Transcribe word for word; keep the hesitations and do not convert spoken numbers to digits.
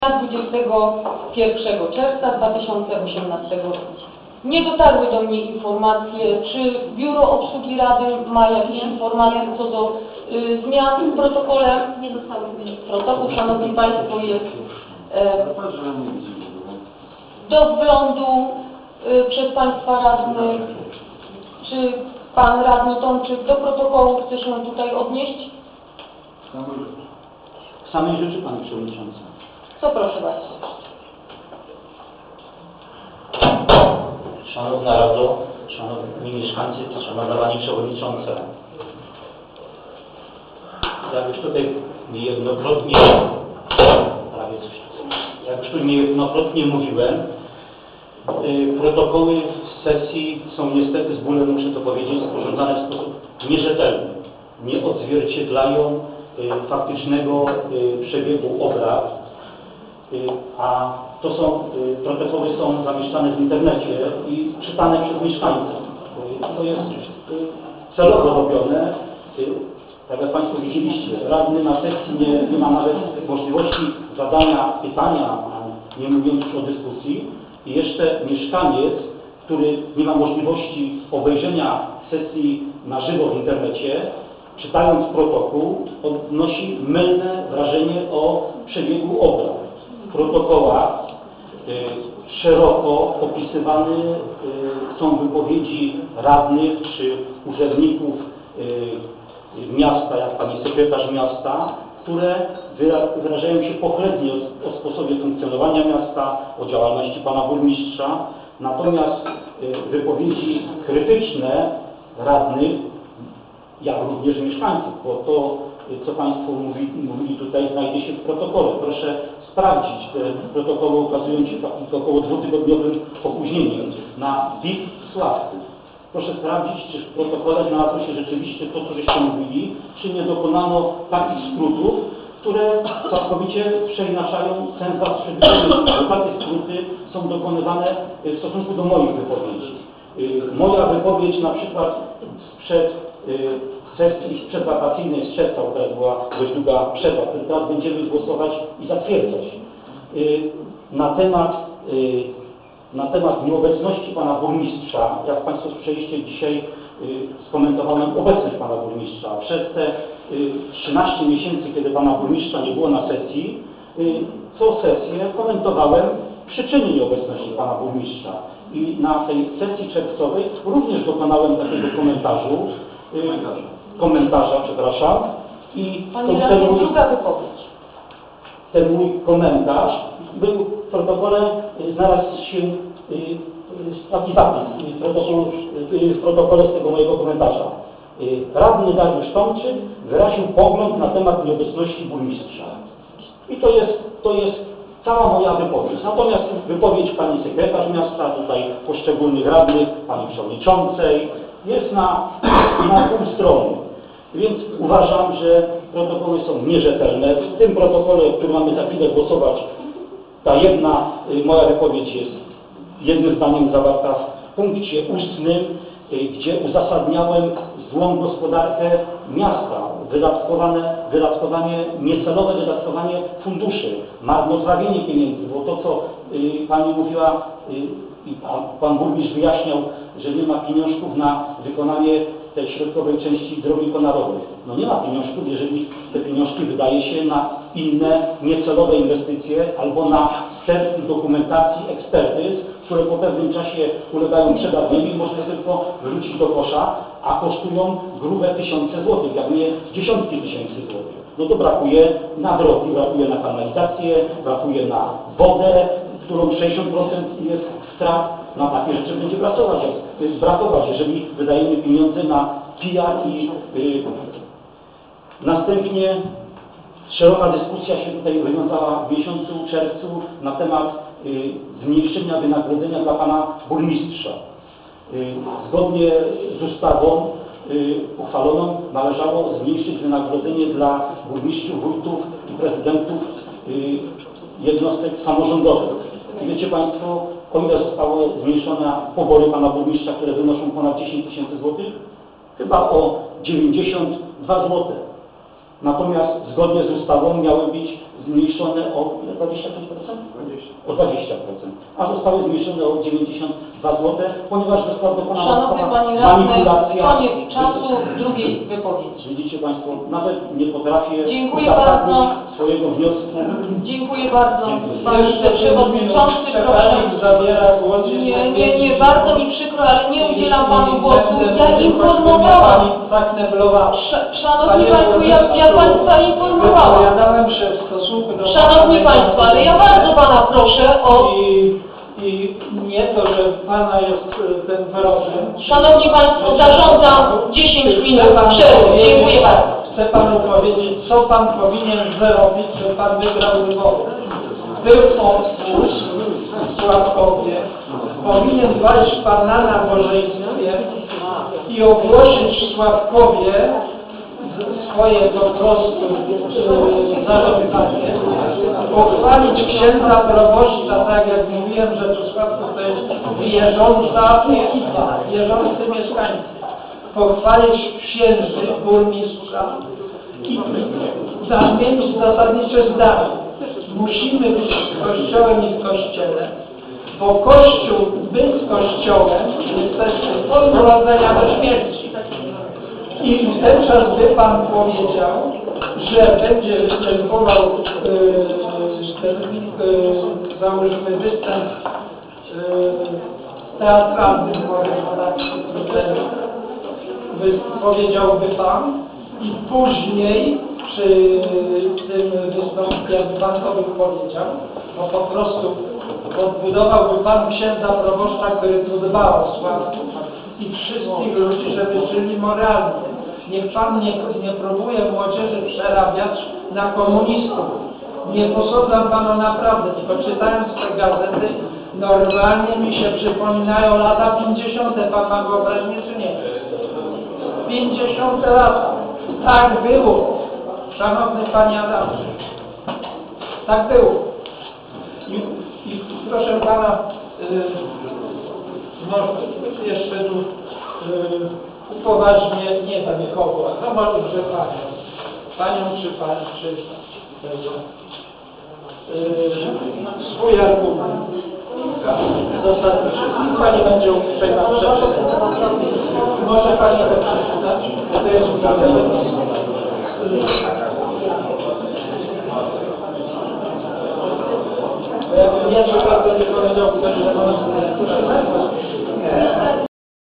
dwudziestego pierwszego czerwca dwa tysiące osiemnastego roku. Nie dotarły do mnie informacje, czy Biuro Obsługi Rady ma jakieś informacje co do y, zmian w protokole. Nie zostały. Protokół, Szanowni Państwo, jest e, do wglądu y, przez Państwa radnych. Czy Pan Radny Tomczyk do protokołu chce się tutaj odnieść? W samej rzeczy, Pani Przewodnicząca. Co proszę bardzo. Szanowna Rado, Szanowni Mieszkańcy, Szanowna Pani Przewodnicząca. Jak już tutaj niejednokrotnie, prawie coś, jak już tu niejednokrotnie mówiłem, yy, protokoły sesji są niestety, z bólem muszę to powiedzieć, sporządzane w sposób nierzetelny. Nie odzwierciedlają yy, faktycznego yy, przebiegu obrad. A to są, protokoły są zamieszczane w internecie i czytane przez mieszkańców. To jest celowo robione. Tak jak Państwo widzieliście, radny na sesji nie, nie ma nawet możliwości zadania pytania, nie mówiąc już o dyskusji. I jeszcze mieszkaniec, który nie ma możliwości obejrzenia sesji na żywo w internecie, czytając protokół, odnosi mylne wrażenie o przebiegu obrad. W protokołach y, szeroko opisywane y, są wypowiedzi radnych czy urzędników y, miasta, jak pani sekretarz miasta, które wyrażają się pochlebnie o, o sposobie funkcjonowania miasta, o działalności pana burmistrza. Natomiast y, wypowiedzi krytyczne radnych, jak również mieszkańców, bo to, co Państwo mówi, mówili tutaj, znajdzie się w protokole. Proszę sprawdzić, te protokoły ukazują się w około dwutygodniowym opóźnieniem na W I P Sławcy. Proszę sprawdzić, czy w protokole znalazło się rzeczywiście to, co żeście mówili, czy nie dokonano takich skrótów, które całkowicie przeinaczają sens waszych wypowiedzi. Bo takie skróty są dokonywane w stosunku do moich wypowiedzi. Moja wypowiedź na przykład sprzed sesji przedwakacyjnej z czerwca, bo teraz była dość długa przerwa, który teraz będziemy głosować i zatwierdzać. Na temat, na temat nieobecności pana burmistrza, jak Państwo słyszeliście dzisiaj, skomentowałem obecność pana burmistrza. Przez te trzynaście miesięcy, kiedy pana burmistrza nie było na sesji, co sesję komentowałem przyczyny nieobecności pana burmistrza. I na tej sesji czerwcowej również dokonałem takiego komentarzu, komentarza, komentarza przepraszam. I Pani radny, mój, druga wypowiedź. Ten mój komentarz był w protokole, znalazł się taki zapis w protokole, w protokole z tego mojego komentarza. Radny Dariusz Tomczyk wyraził pogląd na temat nieobecności burmistrza. I to jest, to jest cała moja wypowiedź. Natomiast wypowiedź pani sekretarz miasta, tutaj poszczególnych radnych, pani przewodniczącej, jest na, na pół strony. Więc uważam, że protokoły są nierzetelne. W tym protokole, o którym mamy za chwilę głosować, ta jedna y, moja wypowiedź jest jednym zdaniem zawarta w punkcie ustnym, y, gdzie uzasadniałem złą gospodarkę miasta, wydatkowane, wydatkowanie, niecelowe wydatkowanie funduszy, marnotrawienie pieniędzy, bo to, co y, pani mówiła, y, i pan, pan burmistrz wyjaśniał, że nie ma pieniążków na wykonanie tej środkowej części drogi konarowych. No nie ma pieniążków, jeżeli te pieniążki wydaje się na inne niecelowe inwestycje albo na setki dokumentacji, ekspertyz, które po pewnym czasie ulegają przedawnieniu i można tylko wrzucić do kosza, a kosztują grube tysiące złotych, jak nie dziesiątki tysięcy złotych. No to brakuje na drogi, brakuje na kanalizację, brakuje na wodę, którą sześćdziesiąt procent jest strat. Na takie rzeczy będzie pracować, brakować, jeżeli wydajemy pieniądze na P R i yy. Następnie szeroka dyskusja się tutaj wywiązała w miesiącu czerwcu na temat yy, zmniejszenia wynagrodzenia dla pana burmistrza. Yy, zgodnie z ustawą yy, uchwaloną należało zmniejszyć wynagrodzenie dla burmistrzów, wójtów i prezydentów yy, jednostek samorządowych. I wiecie Państwo, o ile zostały zmniejszone pobory pana burmistrza, które wynoszą ponad dziesięć tysięcy złotych? Chyba o dziewięćdziesiąt dwa złote. Natomiast zgodnie z ustawą miały być zmniejszone o dwadzieścia pięć procent? O dwadzieścia procent. A zostały zmniejszone o dziewięćdziesiąt dwa złote, ponieważ została dokonana Szanowny Panie Radny, manipulacja. koniec czasu drugiej wypowiedzi. Widzicie Państwo, nawet nie potrafię Dziękuję uzasadnić bardzo. swojego wniosku. Dziękuję bardzo. Dziękuję. Panie Przewodniczący, proszę. Zabiera głos. Nie, nie, nie, bardzo mi przykro, ale nie udzielam Panu głosu. Ja Pani informowałam. tak neblowała. Sz- Szanowni Państwo, ja, ja Państwa informowałam. Wypowiadałem się w stosunku do... Szanowni Państwo, ale ja bardzo Pana proszę o... I, I nie to, że Pana jest y, ten wyrokiem. Szanowni Państwo, zarządzam dziesięć minut przerwy. Dziękuję bardzo. Chcę Panu powiedzieć, co Pan powinien zrobić, żeby Pan wygrał wybory. Był obóz w Sławkowie. Powinien wejść Pan na nabożeństwie i ogłosić w Sławkowie swoje po prostu yy, zarządzanie, pochwalić księdza proboszcza, tak jak mówiłem, że tu Sławków to jest wierząca ekipa, wierzący mieszkańcy. Pochwalić księży, burmistrza i zamienić zasadnicze zdanie. Musimy być z Kościołem i w Kościele, bo Kościół być z Kościołem jesteśmy od urodzenia do śmierci. I w ten czas by Pan powiedział, że będzie występował yy, ten, yy, załóżmy, występ yy, teatralny, powiem tak, powiedziałby Pan, i później przy tym wystąpieniu Pan to by powiedział, bo po prostu odbudowałby Pan księdza proboszcza, który tu dbał o Sławków i wszystkich ludzi, żeby żyli moralnie. Niech Pan nie, nie próbuje młodzieży przerabiać na komunistów. Nie posądzam Pana naprawdę, tylko czytając te gazety, normalnie mi się przypominają lata pięćdziesiąte. Pan ma wyobraźnię, czy nie? pięćdziesiąte lata. Tak było. Szanowny Panie Adamie. Tak było. I, i proszę Pana, yy, może jeszcze tu yy, upoważnię, nie tam nikogo, no może Panią. Panią czy Pan, czy tego, yy, swój argument. Zostawić. I Pani będzie uprzejma przeczytać. Może Pani to przeczytać? To jest uprawione. Ja bym nie, że Pan to nie powiedział, że Pan... Proszę bardzo.